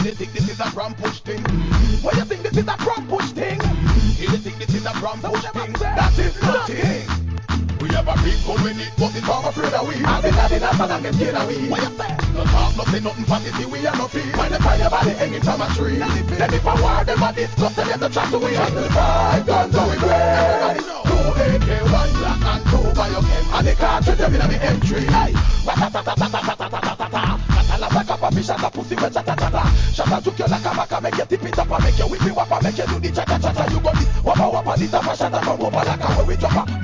They think this is a gram push thing. What you think this is a gram push thing? You think this is a gram push thing? That is nothing. We have a big gun when it wasn't from afraid of we. I've been having a fan and get scared of we. What you say? No talk, nothing fantasy, we are no fee. When they find your body hanging from a tree. Then if I war them a discuss, them to chat to we. Just the five guns so we play. Everybody know. 2 AK, 1 black and 2 Biogen. And the cartridge them in the M3. Hey, ratatatatatatatatatatata. Katala back up a fish as a pussy with chatatata. Shut a juke you like a baka, make you tip it up and make you whip it wappa, make you do the chata chata. You got this wappa wappa, this a fashion from over like a where we drop a.